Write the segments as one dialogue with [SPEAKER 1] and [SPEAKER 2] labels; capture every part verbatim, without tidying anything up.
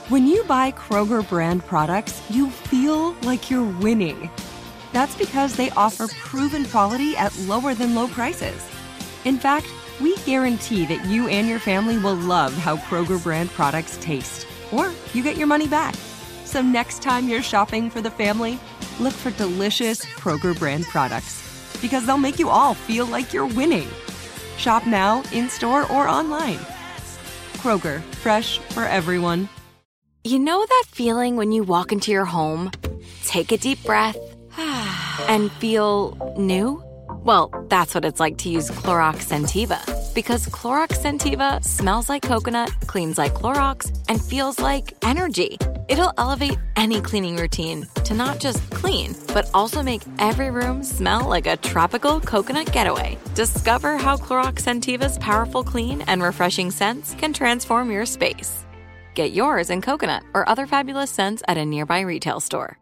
[SPEAKER 1] When you buy Kroger brand products, you feel like you're winning. That's because they offer proven quality at lower than low prices. In fact, we guarantee that you and your family will love how Kroger brand products taste, or you get your money back. So next time you're shopping for the family, look for delicious Kroger brand products, because they'll make you all feel like you're winning. Shop now, in-store, or online. Kroger, fresh for everyone.
[SPEAKER 2] You know that feeling when you walk into your home, take a deep breath, and feel new? Well, that's what it's like to use Clorox Scentiva. Because Clorox Scentiva smells like coconut, cleans like Clorox, and feels like energy. It'll elevate any cleaning routine to not just clean, but also make every room smell like a tropical coconut getaway. Discover how Clorox Scentiva's powerful clean and refreshing scents can transform your space. Get yours in coconut or other fabulous scents at a nearby retail store.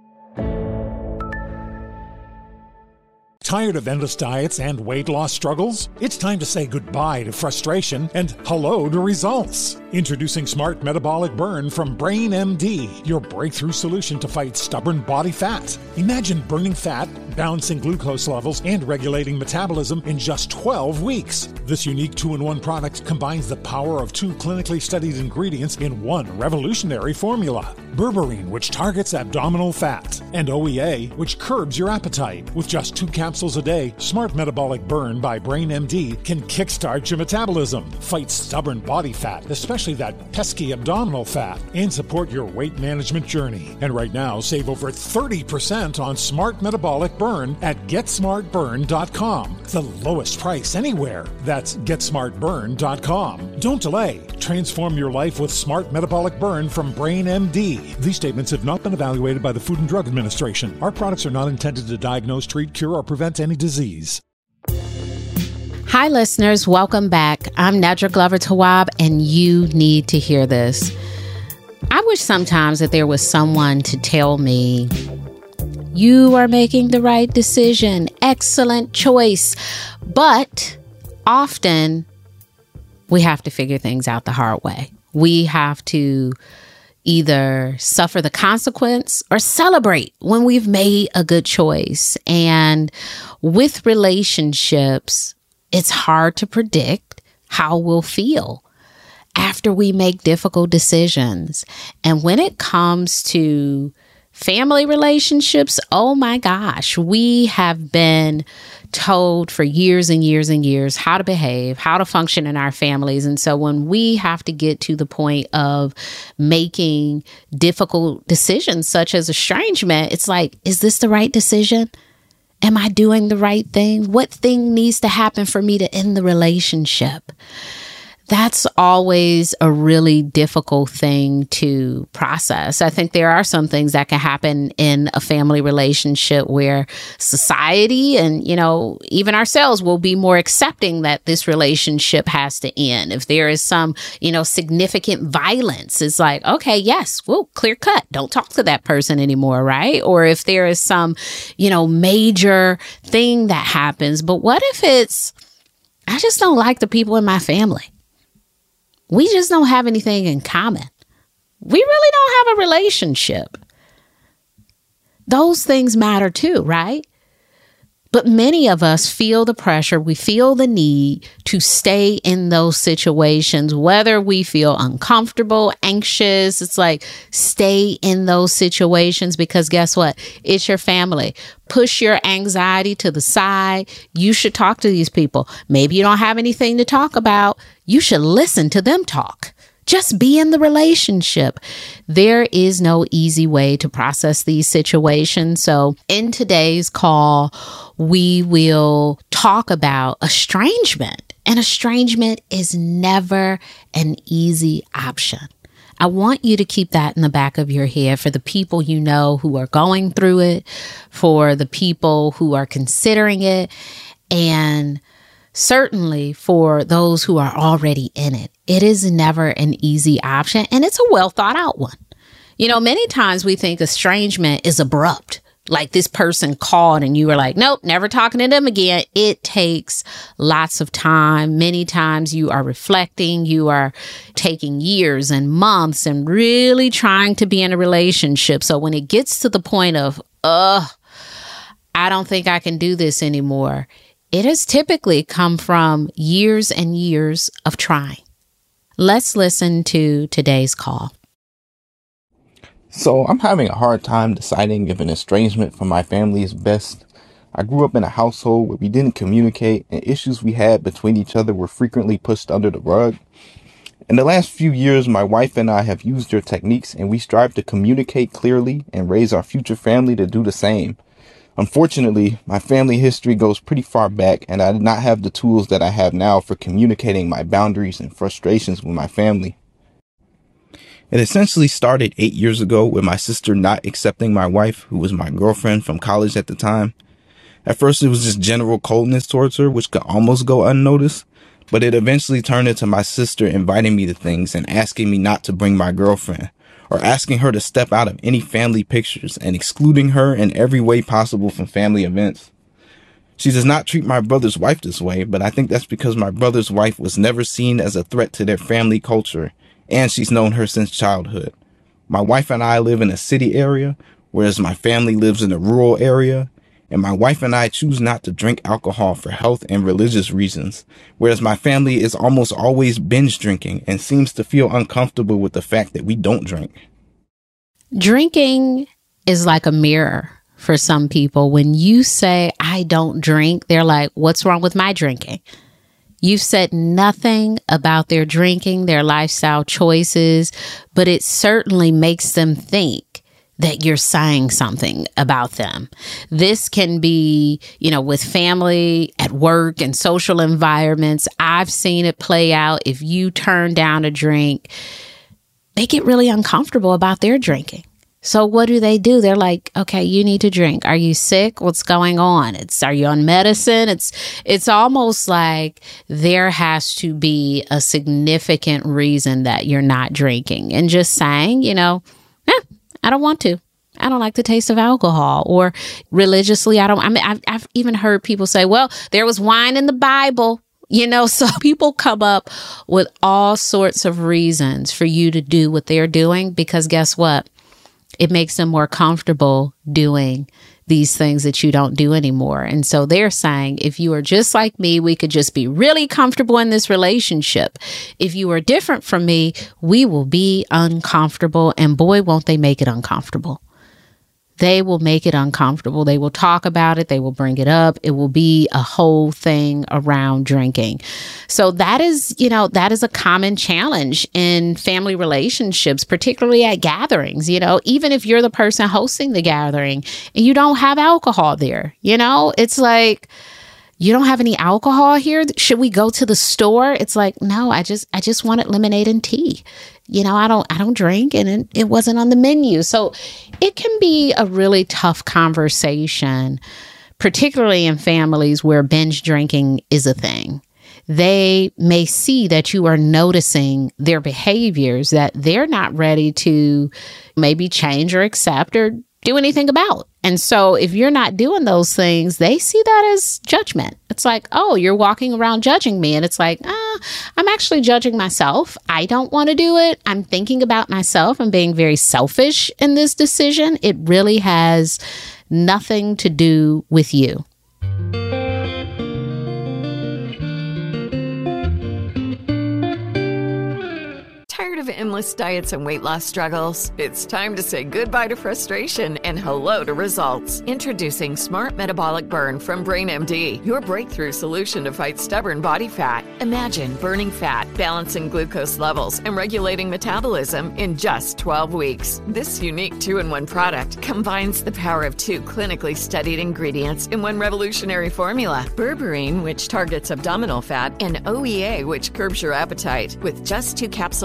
[SPEAKER 3] Tired of endless diets and weight loss struggles? It's time to say goodbye to frustration and hello to results. Introducing Smart Metabolic Burn from Brain M D, your breakthrough solution to fight stubborn body fat. Imagine burning fat, balancing glucose levels, and regulating metabolism in just twelve weeks. This unique two-in-one product combines the power of two clinically studied ingredients in one revolutionary formula. Berberine, which targets abdominal fat, and O E A, which curbs your appetite. With just two capsules a day, Smart Metabolic Burn by Brain M D can kickstart your metabolism, fight stubborn body fat, especially that pesky abdominal fat, and support your weight management journey. And right now, save over thirty percent on Smart Metabolic Burn at get smart burn dot com. The lowest price anywhere. That's get smart burn dot com. Don't delay. Transform your life with Smart Metabolic Burn from Brain M D. These statements have not been evaluated by the Food and Drug Administration. Our products are not intended to diagnose, treat, cure, or prevent any disease.
[SPEAKER 4] Hi, listeners. Welcome back. I'm Nedra Glover Tawwab, and you need to hear this. I wish sometimes that there was someone to tell me, you are making the right decision. Excellent choice. But often we have to figure things out the hard way. We have to either suffer the consequence or celebrate when we've made a good choice. And with relationships, it's hard to predict how we'll feel after we make difficult decisions. And when it comes to family relationships, oh my gosh, we have been told for years and years and years how to behave, how to function in our families. And so when we have to get to the point of making difficult decisions such as estrangement, it's like, is this the right decision? Am I doing the right thing? What thing needs to happen for me to end the relationship? That's always a really difficult thing to process. I think there are some things that can happen in a family relationship where society and, you know, even ourselves will be more accepting that this relationship has to end. If there is some, you know, significant violence, it's like, okay, yes, well, clear cut. Don't talk to that person anymore, right? Or if there is some, you know, major thing that happens. But what if it's, I just don't like the people in my family. We just don't have anything in common. We really don't have a relationship. Those things matter too, right? But many of us feel the pressure. We feel the need to stay in those situations, whether we feel uncomfortable, anxious. It's like, stay in those situations because guess what? It's your family. Push your anxiety to the side. You should talk to these people. Maybe you don't have anything to talk about. You should listen to them talk. Just be in the relationship. There is no easy way to process these situations. So in today's call, we will talk about estrangement. And estrangement is never an easy option. I want you to keep that in the back of your head for the people you know who are going through it, for the people who are considering it, and certainly for those who are already in it. It is never an easy option, and it's a well thought out one. You know, many times we think estrangement is abrupt. Like this person called and you were like, nope, never talking to them again. It takes lots of time. Many times you are reflecting, you are taking years and months and really trying to be in a relationship. So when it gets to the point of, ugh, I don't think I can do this anymore, it has typically come from years and years of trying. Let's listen to today's call.
[SPEAKER 5] So I'm having a hard time deciding if an estrangement from my family is best. I grew up in a household where we didn't communicate and issues we had between each other were frequently pushed under the rug. In the last few years, my wife and I have used your techniques and we strive to communicate clearly and raise our future family to do the same. Unfortunately, my family history goes pretty far back and I did not have the tools that I have now for communicating my boundaries and frustrations with my family. It essentially started eight years ago with my sister not accepting my wife, who was my girlfriend from college at the time. At first, it was just general coldness towards her, which could almost go unnoticed, but it eventually turned into my sister inviting me to things and asking me not to bring my girlfriend, or asking her to step out of any family pictures and excluding her in every way possible from family events. She does not treat my brother's wife this way, but I think that's because my brother's wife was never seen as a threat to their family culture, and she's known her since childhood. My wife and I live in a city area, whereas my family lives in a rural area, and my wife and I choose not to drink alcohol for health and religious reasons, whereas my family is almost always binge drinking and seems to feel uncomfortable with the fact that we don't drink.
[SPEAKER 4] Drinking is like a mirror for some people. When you say, I don't drink, they're like, what's wrong with my drinking? You've said nothing about their drinking, their lifestyle choices, but it certainly makes them think that you're saying something about them. This can be, you know, with family, at work, and social environments. I've seen it play out. If you turn down a drink, they get really uncomfortable about their drinking. So what do they do? They're like, okay, you need to drink. Are you sick? What's going on? It's, are you on medicine? It's, it's almost like there has to be a significant reason that you're not drinking. And just saying, you know, eh, I don't want to. I don't like the taste of alcohol. Or religiously, I don't, I mean, I've, I've even heard people say, well, there was wine in the Bible. You know, so people come up with all sorts of reasons for you to do what they're doing, because guess what? It makes them more comfortable doing these things that you don't do anymore. And so they're saying, if you are just like me, we could just be really comfortable in this relationship. If you are different from me, we will be uncomfortable. And boy, won't they make it uncomfortable. They will make it uncomfortable. They will talk about it. They will bring it up. It will be a whole thing around drinking. So that is, you know, that is a common challenge in family relationships, particularly at gatherings. You know, even if you're the person hosting the gathering and you don't have alcohol there, you know, it's like, you don't have any alcohol here? Should we go to the store? It's like, no, I just, I just wanted lemonade and tea. You know, I don't, I don't drink, and it, it wasn't on the menu. So it can be a really tough conversation, particularly in families where binge drinking is a thing. They may see that you are noticing their behaviors that they're not ready to maybe change or accept or do anything about. And so if you're not doing those things, they see that as judgment. It's like, oh, you're walking around judging me. And it's like, ah, I'm actually judging myself. I don't want to do it. I'm thinking about myself. I'm being very selfish in this decision. It really has nothing to do with you.
[SPEAKER 6] Tired of endless diets and weight loss struggles? It's time to say goodbye to frustration and hello to results. Introducing Smart Metabolic Burn from Brain M D, your breakthrough solution to fight stubborn body fat. Imagine burning fat, balancing glucose levels, and regulating metabolism in just twelve weeks. This unique two-in-one product combines the power of two clinically studied ingredients in one revolutionary formula. Berberine, which targets abdominal fat, and O E A, which curbs your appetite. With just two capsules a day,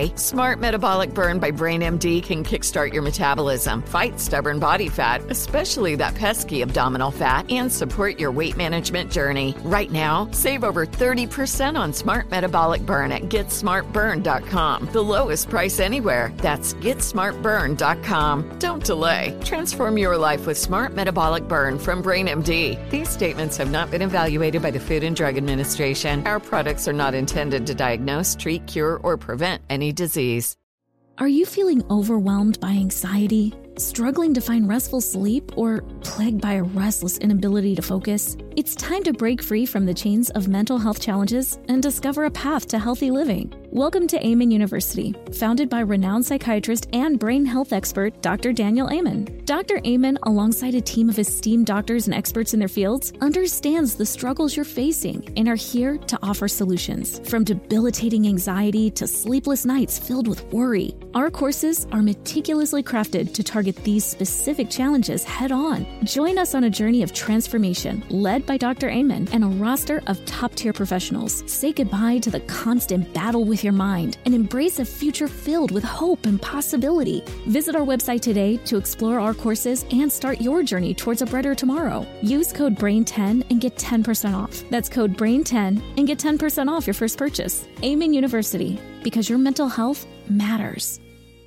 [SPEAKER 6] today. Smart Metabolic Burn by Brain M D can kickstart your metabolism, fight stubborn body fat, especially that pesky abdominal fat, and support your weight management journey. Right now, save over thirty percent on Smart Metabolic Burn at get smart burn dot com. The lowest price anywhere. That's get smart burn dot com. Don't delay. Transform your life with Smart Metabolic Burn from Brain M D. These statements have not been evaluated by the Food and Drug Administration. Our products are not intended to diagnose, treat, cure, or prevent any disease.
[SPEAKER 7] Are you feeling overwhelmed by anxiety, struggling to find restful sleep, or plagued by a restless inability to focus? It's time to break free from the chains of mental health challenges and discover a path to healthy living. Welcome to Amen University, founded by renowned psychiatrist and brain health expert Doctor Daniel Amen. Doctor Amen, alongside a team of esteemed doctors and experts in their fields, understands the struggles you're facing and are here to offer solutions. From debilitating anxiety to sleepless nights filled with worry, our courses are meticulously crafted to target these specific challenges head-on. Join us on a journey of transformation led by Doctor Amen and a roster of top-tier professionals. Say goodbye to the constant battle with your mind and embrace a future filled with hope and possibility. Visit our website today to explore our courses and start your journey towards a brighter tomorrow. Use code brain ten and get ten percent off. That's code brain ten and get ten percent off your first purchase. Amen University, because your mental health matters.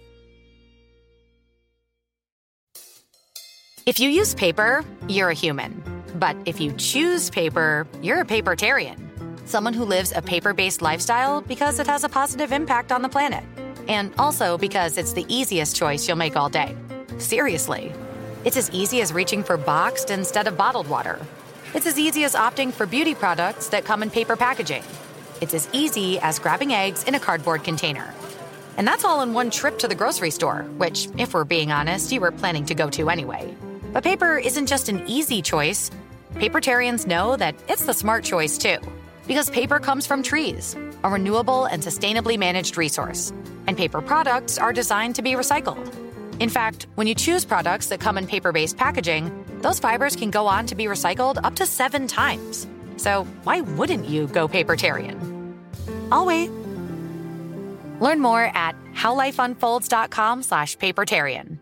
[SPEAKER 2] If you use paper, you're a human. But if you choose paper, you're a papertarian. Someone who lives a paper-based lifestyle because it has a positive impact on the planet. And also because it's the easiest choice you'll make all day. Seriously. It's as easy as reaching for boxed instead of bottled water. It's as easy as opting for beauty products that come in paper packaging. It's as easy as grabbing eggs in a cardboard container. And that's all in one trip to the grocery store, which, if we're being honest, you were planning to go to anyway. But paper isn't just an easy choice. Papertarians know that it's the smart choice, too. Because paper comes from trees, a renewable and sustainably managed resource. And paper products are designed to be recycled. In fact, when you choose products that come in paper-based packaging, those fibers can go on to be recycled up to seven times. So why wouldn't you go papertarian? I'll wait. Learn more at howlifeunfolds.com slash papertarian.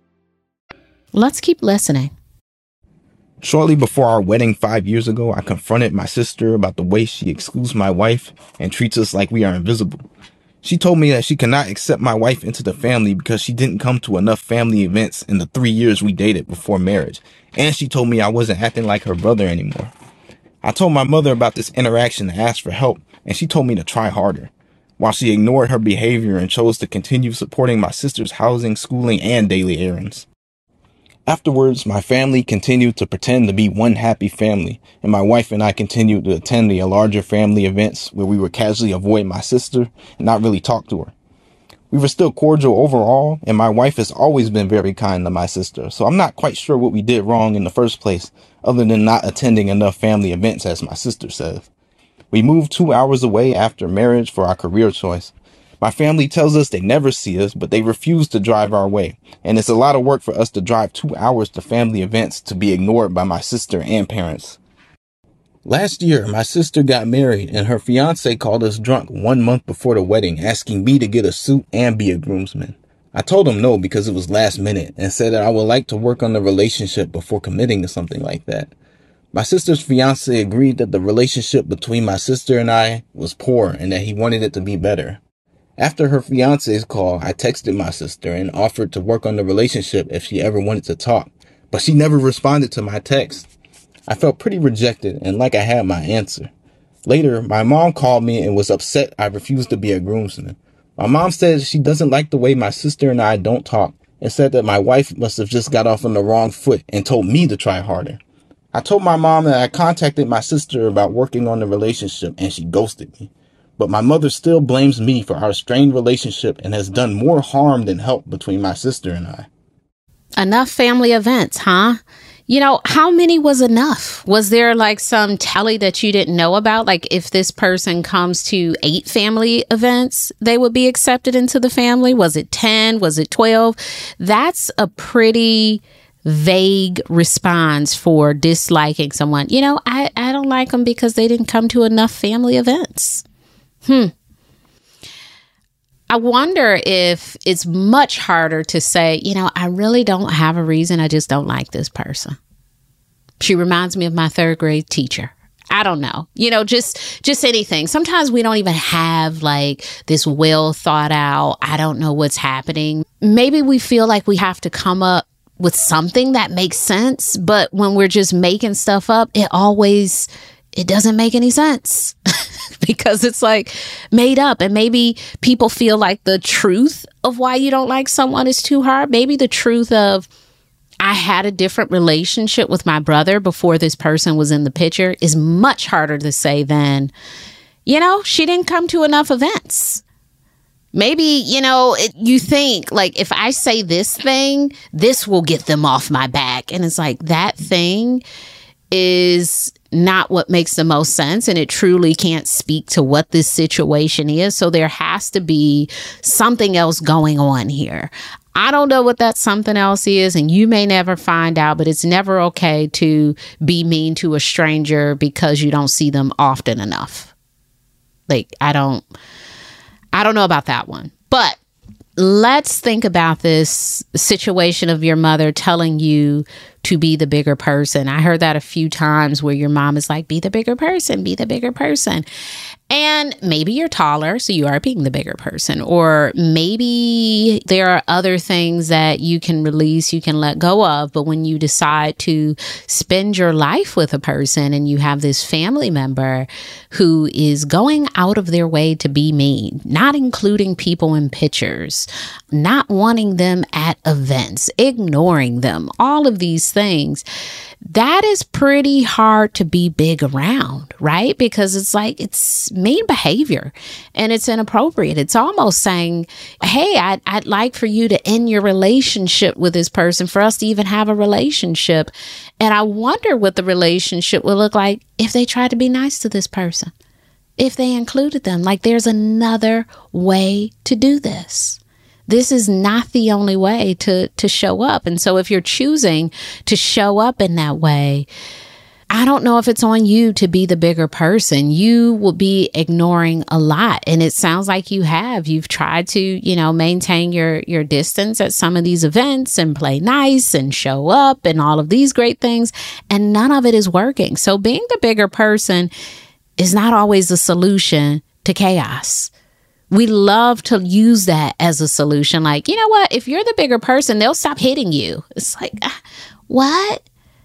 [SPEAKER 4] Let's keep listening.
[SPEAKER 5] Shortly before our wedding five years ago, I confronted my sister about the way she excludes my wife and treats us like we are invisible. She told me that she cannot accept my wife into the family because she didn't come to enough family events in the three years we dated before marriage. And she told me I wasn't acting like her brother anymore. I told my mother about this interaction and asked for help, and she told me to try harder, while she ignored her behavior and chose to continue supporting my sister's housing, schooling, and daily errands. Afterwards, my family continued to pretend to be one happy family, and my wife and I continued to attend the larger family events where we would casually avoid my sister and not really talk to her. We were still cordial overall, and my wife has always been very kind to my sister, so I'm not quite sure what we did wrong in the first place, other than not attending enough family events, as my sister says. We moved two hours away after marriage for our career choice. My family tells us they never see us, but they refuse to drive our way. And it's a lot of work for us to drive two hours to family events to be ignored by my sister and parents. Last year, my sister got married and her fiance called us drunk one month before the wedding, asking me to get a suit and be a groomsman. I told him no because it was last minute and said that I would like to work on the relationship before committing to something like that. My sister's fiance agreed that the relationship between my sister and I was poor and that he wanted it to be better. After her fiance's call, I texted my sister and offered to work on the relationship if she ever wanted to talk, but she never responded to my text. I felt pretty rejected and like I had my answer. Later, my mom called me and was upset I refused to be a groomsman. My mom said she doesn't like the way my sister and I don't talk and said that my wife must have just got off on the wrong foot and told me to try harder. I told my mom that I contacted my sister about working on the relationship and she ghosted me. But my mother still blames me for our strained relationship and has done more harm than help between my sister and I.
[SPEAKER 4] Enough family events, huh? You know, how many was enough? Was there like some tally that you didn't know about? Like if this person comes to eight family events, they would be accepted into the family? Was it ten? Was it twelve? That's a pretty vague response for disliking someone. You know, I, I don't like them because they didn't come to enough family events. Hmm. I wonder if it's much harder to say, you know, I really don't have a reason. I just don't like this person. She reminds me of my third grade teacher. I don't know, you know, just just anything. Sometimes we don't even have like this well thought out, I don't know what's happening. Maybe we feel like we have to come up with something that makes sense. But when we're just making stuff up, it always, it doesn't make any sense because it's like made up. And maybe people feel like the truth of why you don't like someone is too hard. Maybe the truth of, I had a different relationship with my brother before this person was in the picture is much harder to say than, you know, she didn't come to enough events. Maybe, you know, it, you think like if I say this thing, this will get them off my back. And it's like that thing is not what makes the most sense. And it truly can't speak to what this situation is. So there has to be something else going on here. I don't know what that something else is, and you may never find out, but it's never okay to be mean to a stranger because you don't see them often enough. Like, I don't, I don't know about that one. But let's think about this situation of your mother telling you to be the bigger person. I heard that a few times where your mom is like, be the bigger person, be the bigger person. And maybe you're taller, so you are being the bigger person. Or maybe there are other things that you can release, you can let go of. But when you decide to spend your life with a person and you have this family member who is going out of their way to be mean, not including people in pictures, not wanting them at events, ignoring them, all of these things, that is pretty hard to be big around, right? Because it's like, it's mean behavior and it's inappropriate. It's almost saying, hey, I'd, I'd like for you to end your relationship with this person for us to even have a relationship. And I wonder what the relationship would look like if they tried to be nice to this person, if they included them. Like, there's another way to do this. This is not the only way to, to show up. And so if you're choosing to show up in that way, I don't know if it's on you to be the bigger person. You will be ignoring a lot. And it sounds like you have. You've tried to, you know, maintain your, your distance at some of these events and play nice and show up and all of these great things. And none of it is working. So being the bigger person is not always the solution to chaos. We love to use that as a solution. Like, you know what? If you're the bigger person, they'll stop hitting you. It's like, uh, what?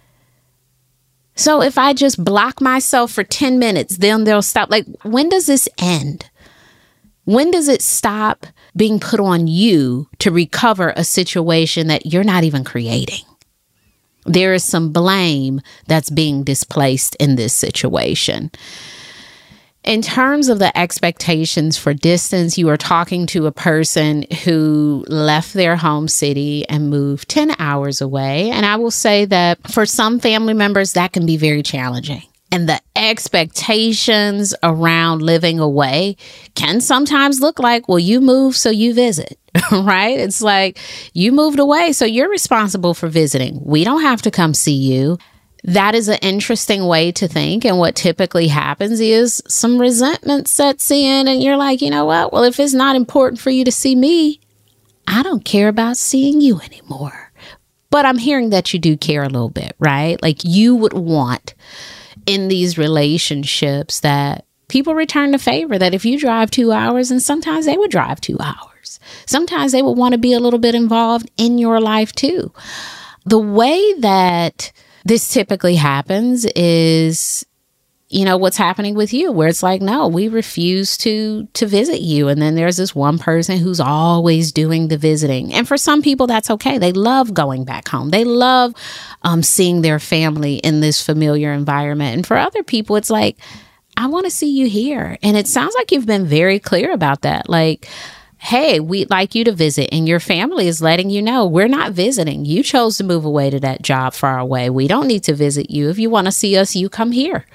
[SPEAKER 4] So if I just block myself for ten minutes, then they'll stop. Like, when does this end? When does it stop being put on you to recover a situation that you're not even creating? There is some blame that's being displaced in this situation. In terms of the expectations for distance, you are talking to a person who left their home city and moved ten hours away. And I will say that for some family members, that can be very challenging. And the expectations around living away can sometimes look like, well, you moved, so you visit, right? It's like you moved away, so you're responsible for visiting. We don't have to come see you. That is an interesting way to think. And what typically happens is some resentment sets in and you're like, you know what? Well, if it's not important for you to see me, I don't care about seeing you anymore. But I'm hearing that you do care a little bit, right? Like you would want in these relationships that people return the favor, that if you drive two hours, and sometimes they would drive two hours. Sometimes they would want to be a little bit involved in your life too. The way that this typically happens is, you know, what's happening with you, where it's like, no, we refuse to to visit you. And then there's this one person who's always doing the visiting. And for some people, that's okay. They love going back home. They love um, seeing their family in this familiar environment. And for other people, it's like, I want to see you here. And it sounds like you've been very clear about that. Like, hey, we'd like you to visit, and your family is letting you know we're not visiting. You chose to move away to that job far away. We don't need to visit you. If you want to see us, you come here.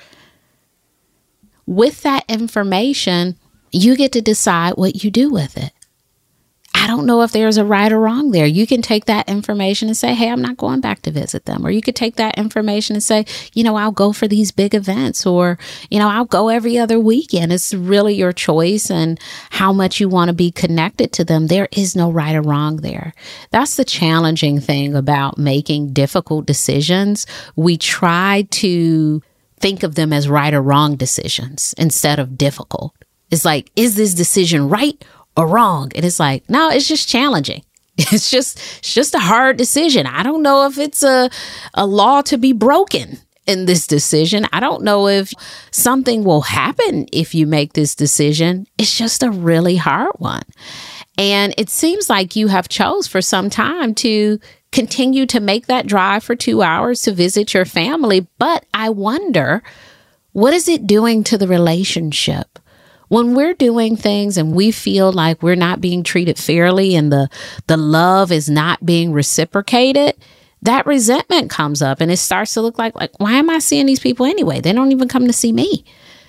[SPEAKER 4] With that information, you get to decide what you do with it. I don't know if there's a right or wrong there. You can take that information and say, hey, I'm not going back to visit them. Or you could take that information and say, you know, I'll go for these big events, or, you know, I'll go every other weekend. It's really your choice and how much you want to be connected to them. There is no right or wrong there. That's the challenging thing about making difficult decisions. We try to think of them as right or wrong decisions instead of difficult. It's like, is this decision right or wrong? And it's like, no, it's just challenging. It's just, it's just a hard decision. I don't know if it's a, a law to be broken in this decision. I don't know if something will happen if you make this decision. It's just a really hard one. And it seems like you have chose for some time to continue to make that drive for two hours to visit your family. But I wonder, what is it doing to the relationship? When we're doing things and we feel like we're not being treated fairly and the, the love is not being reciprocated, that resentment comes up and it starts to look like, like, why am I seeing these people anyway? They don't even come to see me.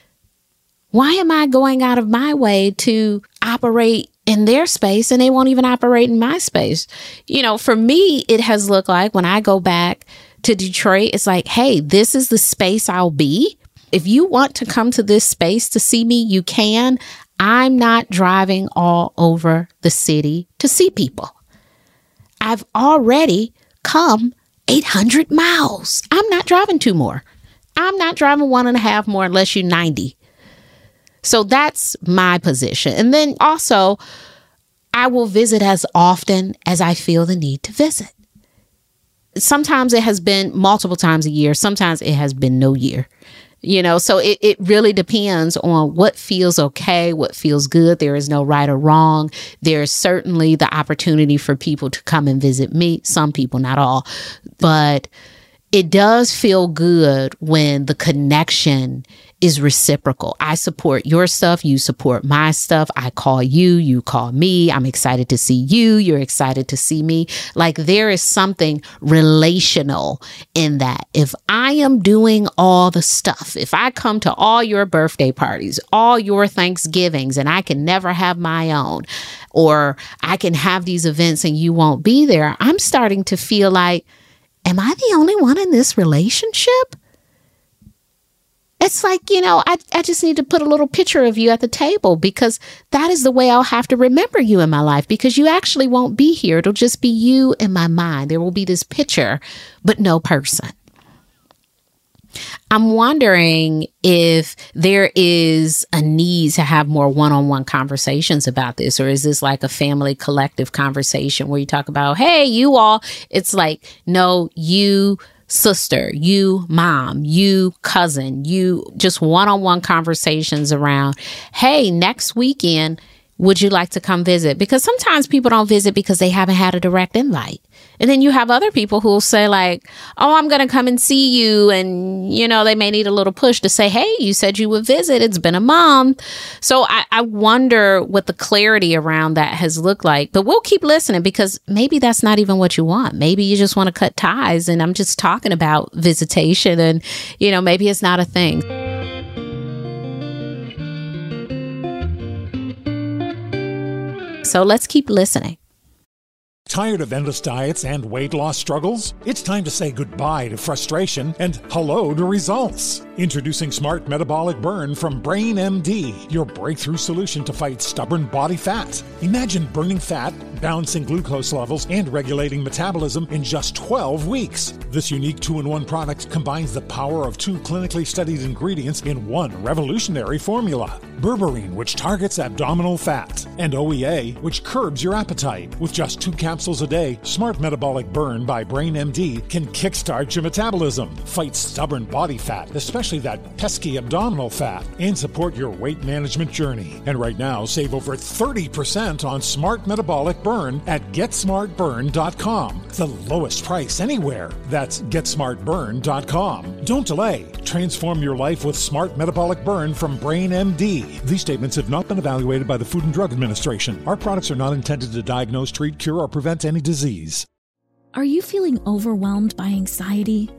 [SPEAKER 4] Why am I going out of my way to operate in their space and they won't even operate in my space? You know, for me, it has looked like when I go back to Detroit, it's like, hey, this is the space I'll be. If you want to come to this space to see me, you can. I'm not driving all over the city to see people. I've already come eight hundred miles. I'm not driving two more. I'm not driving one and a half more unless you're ninety. So that's my position. And then also, I will visit as often as I feel the need to visit. Sometimes it has been multiple times a year. Sometimes it has been no year. You know, so it, it really depends on what feels okay, what feels good. There is no right or wrong. There's certainly the opportunity for people to come and visit me. Some people, not all. But it does feel good when the connection is reciprocal. I support your stuff. You support my stuff. I call you. You call me. I'm excited to see you. You're excited to see me. Like, there is something relational in that. If I am doing all the stuff, if I come to all your birthday parties, all your Thanksgivings, and I can never have my own, or I can have these events and you won't be there, I'm starting to feel like, am I the only one in this relationship? It's like, you know, I, I just need to put a little picture of you at the table, because that is the way I'll have to remember you in my life, because you actually won't be here. It'll just be you in my mind. There will be this picture, but no person. I'm wondering if there is a need to have more one-on-one conversations about this, or is this like a family collective conversation where you talk about, hey, you all, it's like, no, you sister, you mom, you cousin, you, just one-on-one conversations around, hey, next weekend, would you like to come visit? Because sometimes people don't visit because they haven't had a direct invite. And then you have other people who will say like, oh, I'm going to come and see you. And, you know, they may need a little push to say, hey, you said you would visit. It's been a month. So I, I wonder what the clarity around that has looked like. But we'll keep listening, because maybe that's not even what you want. Maybe you just want to cut ties. And I'm just talking about visitation, and, you know, maybe it's not a thing. So let's keep listening.
[SPEAKER 3] Tired of endless diets and weight loss struggles? It's time to say goodbye to frustration and hello to results. Introducing Smart Metabolic Burn from Brain M D, your breakthrough solution to fight stubborn body fat. Imagine burning fat, balancing glucose levels, and regulating metabolism in just twelve weeks. This unique two-in-one product combines the power of two clinically studied ingredients in one revolutionary formula. Berberine, which targets abdominal fat, and O E A, which curbs your appetite. With just two capsules a day, Smart Metabolic Burn by Brain M D can kickstart your metabolism, fight stubborn body fat, especially that pesky abdominal fat, and support your weight management journey. And right now, save over thirty percent on Smart Metabolic Burn at get smart burn dot com. The lowest price anywhere. That's get smart burn dot com. Don't delay. Transform your life with Smart Metabolic Burn from Brain M D. These statements have not been evaluated by the Food and Drug Administration. Our products are not intended to diagnose, treat, cure, or prevent any disease.
[SPEAKER 7] Are you feeling overwhelmed by anxiety?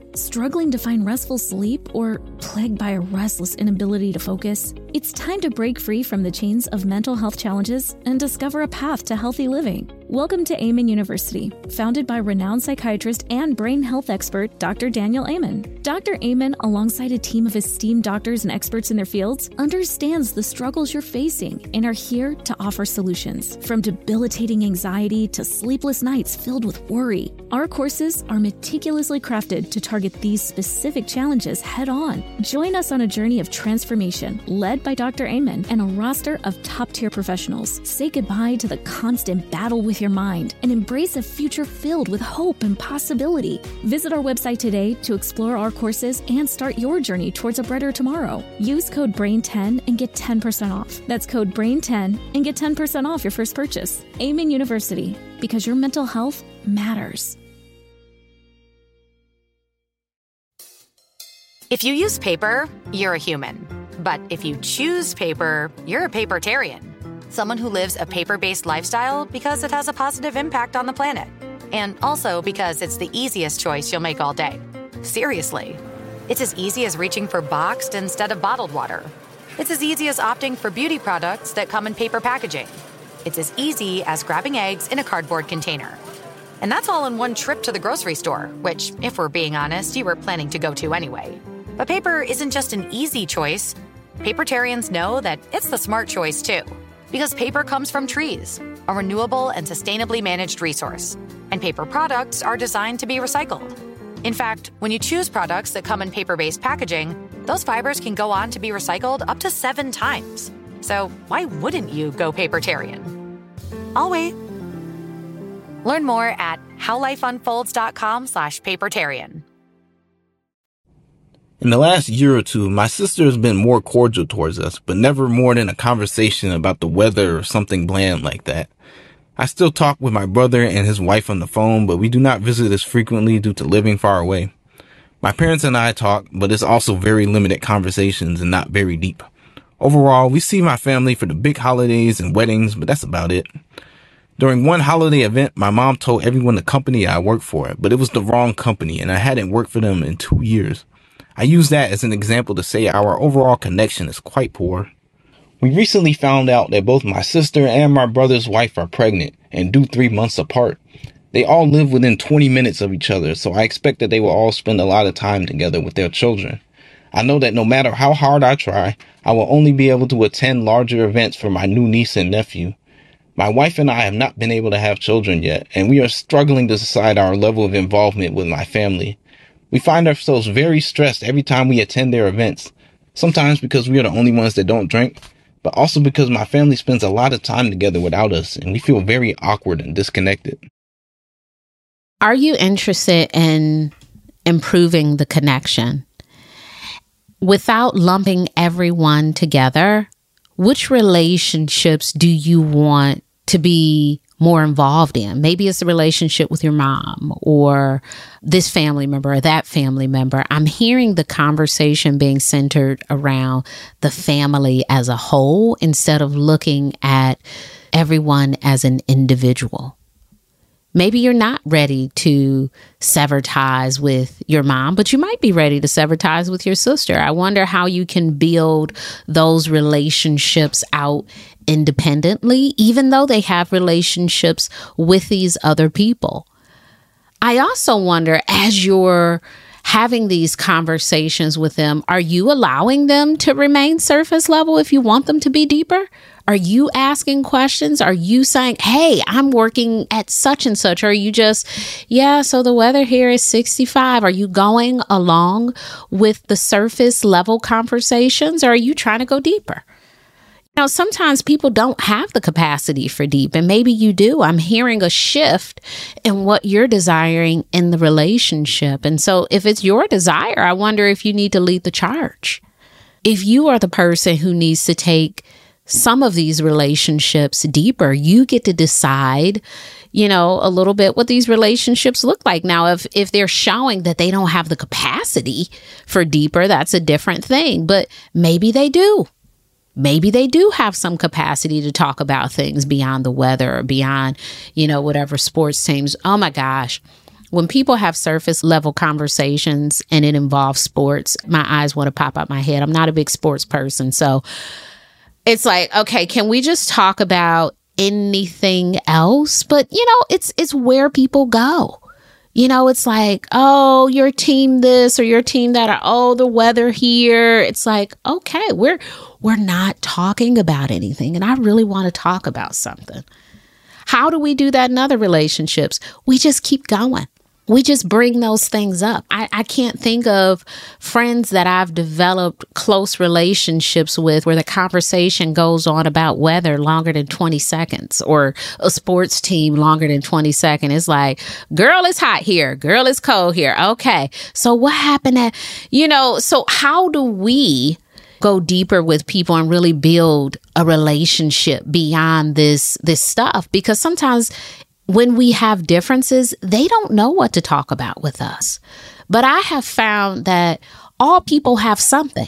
[SPEAKER 7] Struggling to find restful sleep or plagued by a restless inability to focus? It's time to break free from the chains of mental health challenges and discover a path to healthy living. Welcome to Amen University, founded by renowned psychiatrist and brain health expert Doctor Daniel Amen. Doctor Amen, alongside a team of esteemed doctors and experts in their fields, understands the struggles you're facing and are here to offer solutions. From debilitating anxiety to sleepless nights filled with worry, our courses are meticulously crafted to target these specific challenges head-on. Join us on a journey of transformation led by Doctor Amen and a roster of top-tier professionals. Say goodbye to the constant battle with your mind and embrace a future filled with hope and possibility. Visit our website today to explore our courses and start your journey towards a brighter tomorrow. Use code brain ten and get ten percent off. That's code brain ten and get ten percent off your first purchase. Amen University, because your mental health matters.
[SPEAKER 2] If you use paper, you're a human. But if you choose paper, you're a papertarian. Someone who lives a paper-based lifestyle because it has a positive impact on the planet. And also because it's the easiest choice you'll make all day. Seriously. It's as easy as reaching for boxed instead of bottled water. It's as easy as opting for beauty products that come in paper packaging. It's as easy as grabbing eggs in a cardboard container. And that's all in one trip to the grocery store, which, if we're being honest, you were planning to go to anyway. But paper isn't just an easy choice. Papertarians know that it's the smart choice, too. Because paper comes from trees, a renewable and sustainably managed resource. And paper products are designed to be recycled. In fact, when you choose products that come in paper-based packaging, those fibers can go on to be recycled up to seven times. So why wouldn't you go papertarian? I'll wait. Learn more at howlifeunfolds.com slash papertarian.
[SPEAKER 5] In the last year or two, my sister has been more cordial towards us, but never more than a conversation about the weather or something bland like that. I still talk with my brother and his wife on the phone, but we do not visit as frequently due to living far away. My parents and I talk, but it's also very limited conversations and not very deep. Overall, we see my family for the big holidays and weddings, but that's about it. During one holiday event, my mom told everyone the company I work for, but it was the wrong company and I hadn't worked for them in two years. I use that as an example to say our overall connection is quite poor. We recently found out that both my sister and my brother's wife are pregnant and due three months apart. They all live within twenty minutes of each other, so I expect that they will all spend a lot of time together with their children. I know that no matter how hard I try, I will only be able to attend larger events for my new niece and nephew. My wife and I have not been able to have children yet, and we are struggling to decide our level of involvement with my family. We find ourselves very stressed every time we attend their events, sometimes because we are the only ones that don't drink, but also because my family spends a lot of time together without us, and we feel very awkward and disconnected.
[SPEAKER 4] Are you interested in improving the connection? Without lumping everyone together, which relationships do you want to be more involved in? Maybe it's a relationship with your mom or this family member or that family member. I'm hearing the conversation being centered around the family as a whole instead of looking at everyone as an individual. Maybe you're not ready to sever ties with your mom, but you might be ready to sever ties with your sister. I wonder how you can build those relationships out independently, even though they have relationships with these other people. I also wonder, as you're having these conversations with them, are you allowing them to remain surface level if you want them to be deeper? Are you asking questions? Are you saying, hey, I'm working at such and such? Or are you just, yeah, so the weather here is sixty-five. Are you going along with the surface level conversations, or are you trying to go deeper? You know, sometimes people don't have the capacity for deep, and maybe you do. I'm hearing a shift in what you're desiring in the relationship. And so if it's your desire, I wonder if you need to lead the charge. If you are the person who needs to take some of these relationships deeper, you get to decide, you know, a little bit what these relationships look like. Now, if if they're showing that they don't have the capacity for deeper, that's a different thing. But maybe they do. Maybe they do have some capacity to talk about things beyond the weather or beyond, you know, whatever sports teams. Oh, my gosh. When people have surface level conversations and it involves sports, my eyes want to pop out my head. I'm not a big sports person. So it's like, okay, can we just talk about anything else? But, you know, it's it's where people go. You know, it's like, oh, your team this or your team that, or, oh, the weather here. It's like, okay, we're we're not talking about anything. And I really want to talk about something. How do we do that in other relationships? We just keep going. We just bring those things up. I, I can't think of friends that I've developed close relationships with where the conversation goes on about weather longer than twenty seconds or a sports team longer than twenty seconds. It's like, girl, it's hot here. Girl, it's cold here. Okay. So what happened at, you know, so how do we go deeper with people and really build a relationship beyond this, this stuff? Because sometimes when we have differences, they don't know what to talk about with us. But I have found that all people have something.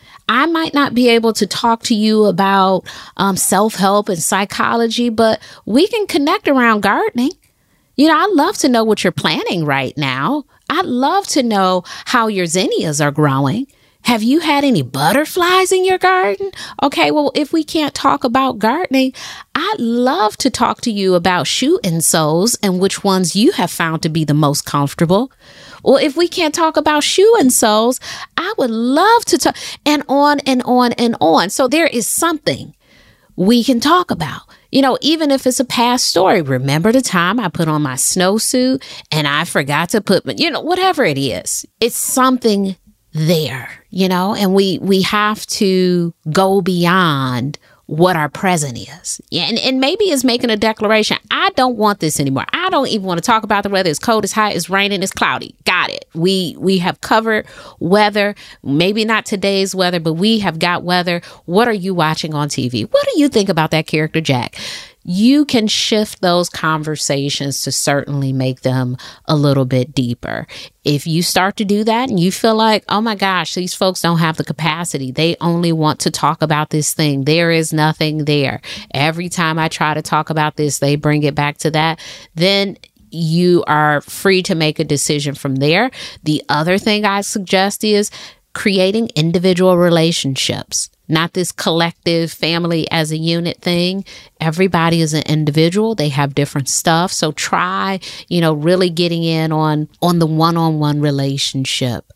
[SPEAKER 4] I might not be able to talk to you about um, self-help and psychology, but we can connect around gardening. You know, I'd love to know what you're planting right now. I'd love to know how your zinnias are growing. Have you had any butterflies in your garden? Okay, well, if we can't talk about gardening, I'd love to talk to you about shoe insoles and which ones you have found to be the most comfortable. Or if we can't talk about shoe insoles, I would love to talk, and on and on and on. So there is something we can talk about. You know, even if it's a past story, remember the time I put on my snowsuit and I forgot to put, you know, whatever it is, it's something there, you know, and we we have to go beyond what our present is. Yeah, and, and maybe it's making a declaration. I don't want this anymore. I don't even want to talk about the weather. It's cold, it's hot, it's raining, it's cloudy. Got it. We we have covered weather. Maybe not today's weather, but we have got weather. What are you watching on T V? What do you think about that character, Jack? You can shift those conversations to certainly make them a little bit deeper. If you start to do that and you feel like, oh my gosh, these folks don't have the capacity. They only want to talk about this thing. There is nothing there. Every time I try to talk about this, they bring it back to that. Then you are free to make a decision from there. The other thing I suggest is creating individual relationships. Not this collective family as a unit thing. Everybody is an individual. They have different stuff. So try, you know, really getting in on, on the one-on-one relationship.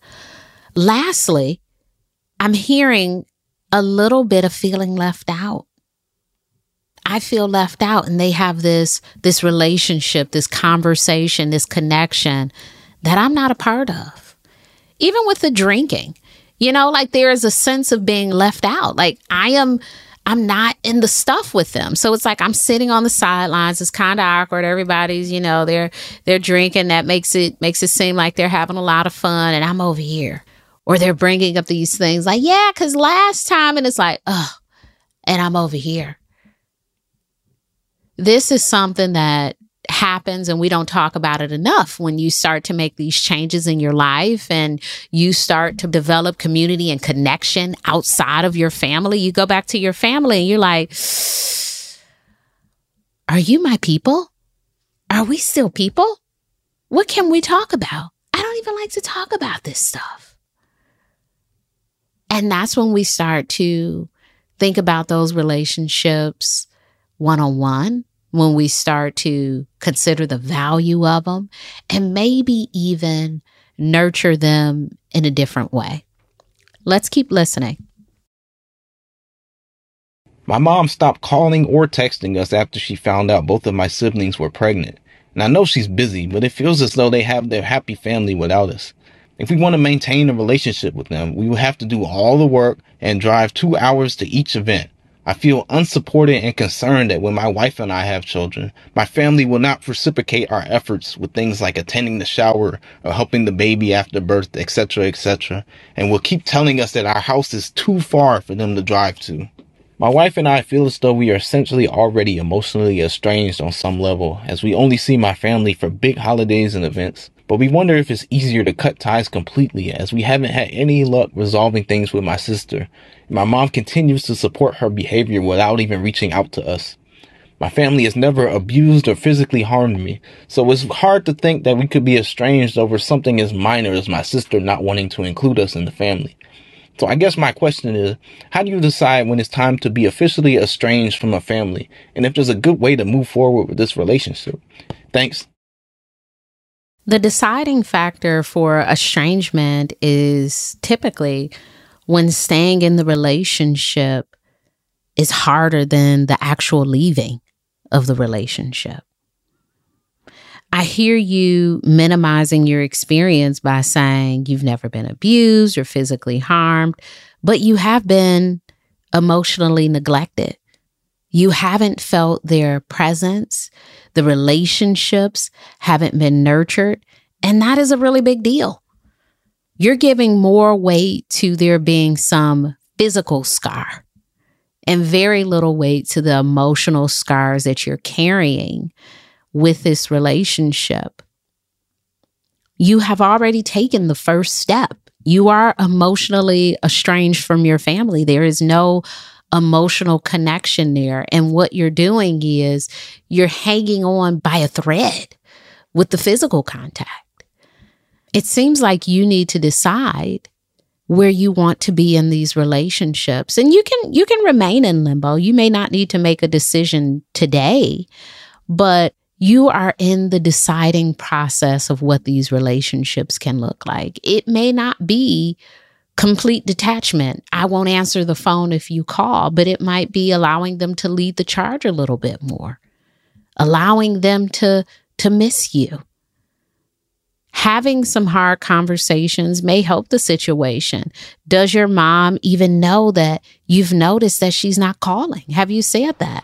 [SPEAKER 4] Lastly, I'm hearing a little bit of feeling left out. I feel left out, and they have this, this relationship, this conversation, this connection that I'm not a part of. Even with the drinking. You know, like there is a sense of being left out. Like I am, I'm not in the stuff with them. So it's like I'm sitting on the sidelines. It's kind of awkward. Everybody's, you know, they're they're drinking. That makes it makes it seem like they're having a lot of fun, and I'm over here. Or they're bringing up these things like, yeah, because last time, and it's like, oh, and I'm over here. This is something that happens, and we don't talk about it enough. When you start to make these changes in your life and you start to develop community and connection outside of your family, you go back to your family and you're like, are you my people? Are we still people? What can we talk about? I don't even like to talk about this stuff. And that's when we start to think about those relationships one-on-one. When we start to consider the value of them and maybe even nurture them in a different way. Let's keep listening.
[SPEAKER 5] My mom stopped calling or texting us after she found out both of my siblings were pregnant. And I know she's busy, but it feels as though they have their happy family without us. If we want to maintain a relationship with them, we will have to do all the work and drive two hours to each event. I feel unsupported and concerned that when my wife and I have children, my family will not reciprocate our efforts with things like attending the shower or helping the baby after birth, et cetera, et cetera, and will keep telling us that our house is too far for them to drive to. My wife and I feel as though we are essentially already emotionally estranged on some level, as we only see my family for big holidays and events. But we wonder if it's easier to cut ties completely, as we haven't had any luck resolving things with my sister. My mom continues to support her behavior without even reaching out to us. My family has never abused or physically harmed me, so it's hard to think that we could be estranged over something as minor as my sister not wanting to include us in the family. So I guess my question is, how do you decide when it's time to be officially estranged from a family, and if there's a good way to move forward with this relationship? Thanks.
[SPEAKER 4] The deciding factor for estrangement is typically when staying in the relationship is harder than the actual leaving of the relationship. I hear you minimizing your experience by saying you've never been abused or physically harmed, but you have been emotionally neglected. You haven't felt their presence. The relationships haven't been nurtured, and that is a really big deal. You're giving more weight to there being some physical scar and very little weight to the emotional scars that you're carrying with this relationship. You have already taken the first step. You are emotionally estranged from your family. There is no emotional connection there. And what you're doing is you're hanging on by a thread with the physical contact. It seems like you need to decide where you want to be in these relationships. And you can you can remain in limbo. You may not need to make a decision today, but you are in the deciding process of what these relationships can look like. It may not be complete detachment. I won't answer the phone if you call, but it might be allowing them to lead the charge a little bit more, allowing them to, to miss you. Having some hard conversations may help the situation. Does your mom even know that you've noticed that she's not calling? Have you said that?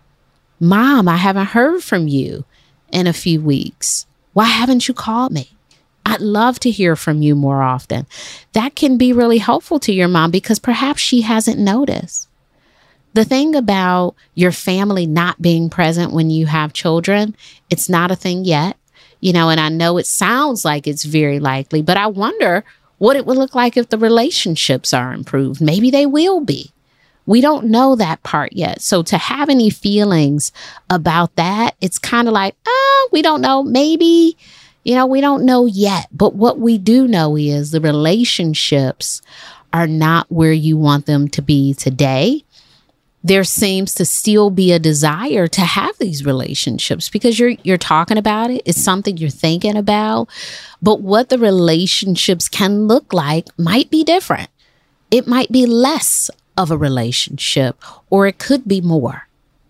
[SPEAKER 4] Mom, I haven't heard from you in a few weeks. Why haven't you called me? I'd love to hear from you more often. That can be really helpful to your mom because perhaps she hasn't noticed. The thing about your family not being present when you have children, it's not a thing yet. You know, and I know it sounds like it's very likely, but I wonder what it would look like if the relationships are improved. Maybe they will be. We don't know that part yet. So to have any feelings about that, it's kind of like, oh, we don't know. Maybe, you know, we don't know yet. But what we do know is the relationships are not where you want them to be today. There seems to still be a desire to have these relationships because you're you're talking about it. It's something you're thinking about. But what the relationships can look like might be different. It might be less of a relationship, or it could be more.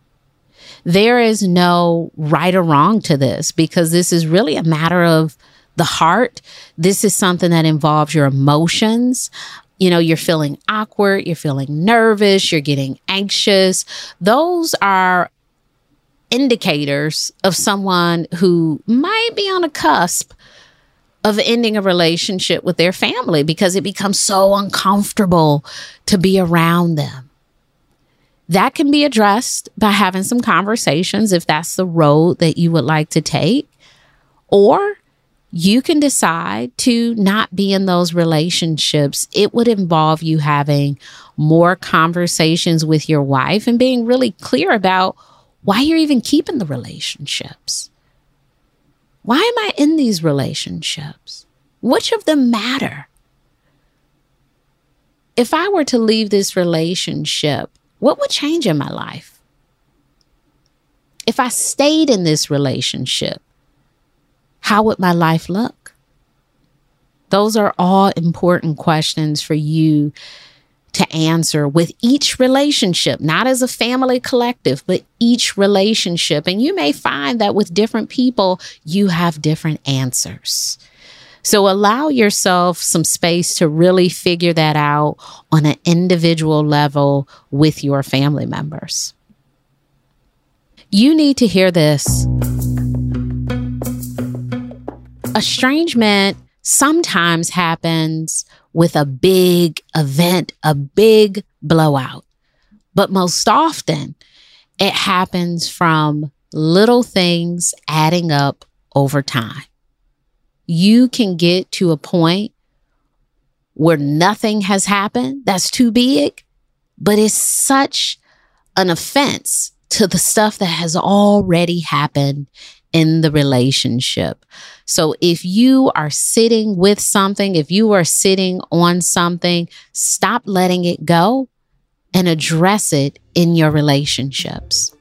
[SPEAKER 4] There is no right or wrong to this because this is really a matter of the heart. This is something that involves your emotions. You know, you're feeling awkward, you're feeling nervous, you're getting anxious. Those are indicators of someone who might be on a cusp of ending a relationship with their family because it becomes so uncomfortable to be around them. That can be addressed by having some conversations if that's the road that you would like to take. Or you can decide to not be in those relationships. It would involve you having more conversations with your wife and being really clear about why you're even keeping the relationships. Why am I in these relationships? Which of them matter? If I were to leave this relationship, what would change in my life? If I stayed in this relationship, how would my life look? Those are all important questions for you to answer with each relationship, not as a family collective, but each relationship. And you may find that with different people, you have different answers. So allow yourself some space to really figure that out on an individual level with your family members. You need to hear this. Estrangement sometimes happens with a big event, a big blowout. But most often, it happens from little things adding up over time. You can get to a point where nothing has happened that's too big, but it's such an offense to the stuff that has already happened in the relationship. So if you are sitting with something, if you are sitting on something, stop letting it go and address it in your relationships.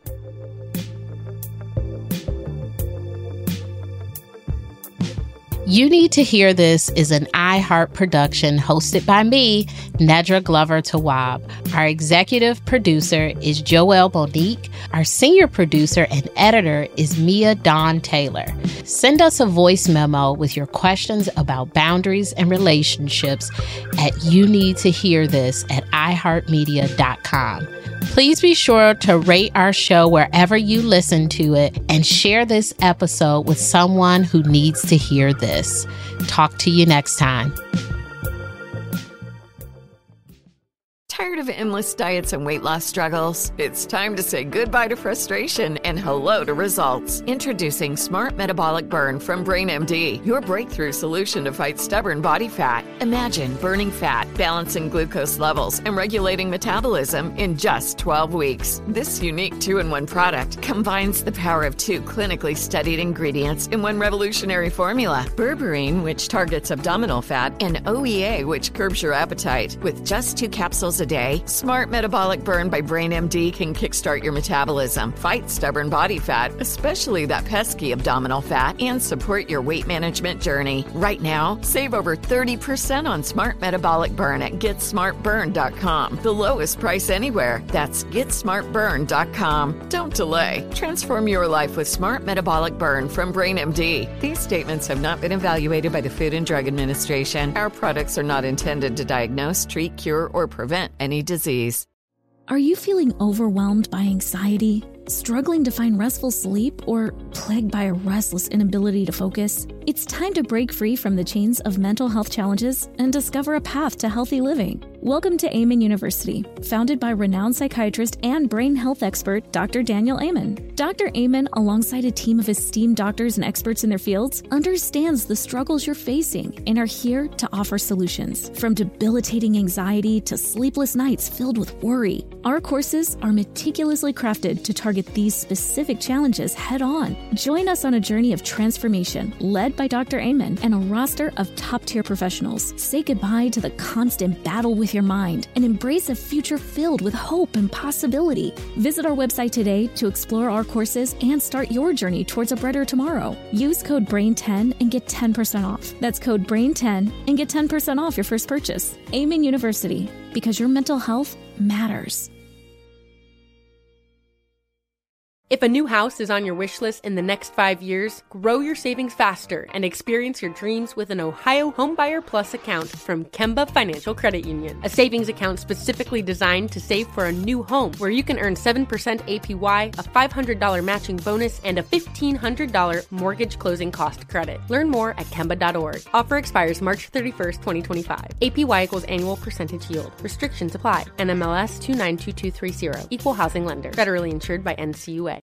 [SPEAKER 4] You Need to Hear This is an iHeart production hosted by me, Nedra Glover Tawwab. Our executive producer is Joelle Monique. Our senior producer and editor is Mia Dawn Taylor. Send us a voice memo with your questions about boundaries and relationships at you need to hear this at i heart media dot com. Please be sure to rate our show wherever you listen to it and share this episode with someone who needs to hear this. Talk to you next time.
[SPEAKER 6] Tired of endless diets and weight loss struggles? It's time to say goodbye to frustration and hello to results. Introducing Smart Metabolic Burn from Brain M D, your breakthrough solution to fight stubborn body fat. Imagine burning fat, balancing glucose levels, and regulating metabolism in just twelve weeks. This unique two-in-one product combines the power of two clinically studied ingredients in one revolutionary formula. Berberine, which targets abdominal fat, and O E A, which curbs your appetite. With just two capsules a day, Smart Metabolic Burn by Brain M D can kickstart your metabolism, fight stubborn body fat, especially that pesky abdominal fat, and support your weight management journey. Right now, save over thirty percent on Smart Metabolic Burn at get smart burn dot com. The lowest price anywhere. That's get smart burn dot com. Don't delay. Transform your life with Smart Metabolic Burn from Brain M D. These statements have not been evaluated by the Food and Drug Administration. Our products are not intended to diagnose, treat, cure, or prevent any disease.
[SPEAKER 7] Are you feeling overwhelmed by anxiety, struggling to find restful sleep, or plagued by a restless inability to focus? It's time to break free from the chains of mental health challenges and discover a path to healthy living. Welcome to Amen University, founded by renowned psychiatrist and brain health expert Doctor Daniel Amen. Doctor Amen, alongside a team of esteemed doctors and experts in their fields, understands the struggles you're facing and are here to offer solutions. From debilitating anxiety to sleepless nights filled with worry, our courses are meticulously crafted to target these specific challenges head-on. Join us on a journey of transformation led by Doctor Amen and a roster of top-tier professionals. Say goodbye to the constant battle with your mind and embrace a future filled with hope and possibility. Visit our website today to explore our courses and start your journey towards a brighter tomorrow. Use code brain ten and get ten percent off. That's code brain ten and get ten percent off your first purchase. Amen University, because your mental health matters.
[SPEAKER 8] If a new house is on your wish list in the next five years, grow your savings faster and experience your dreams with an Ohio Homebuyer Plus account from Kemba Financial Credit Union. A savings account specifically designed to save for a new home, where you can earn seven percent A P Y, a five hundred dollars matching bonus, and a fifteen hundred dollars mortgage closing cost credit. Learn more at Kemba dot org. Offer expires March thirty-first, twenty twenty-five. A P Y equals annual percentage yield. Restrictions apply. N M L S two nine two two three zero. Equal housing lender. Federally insured by N C U A.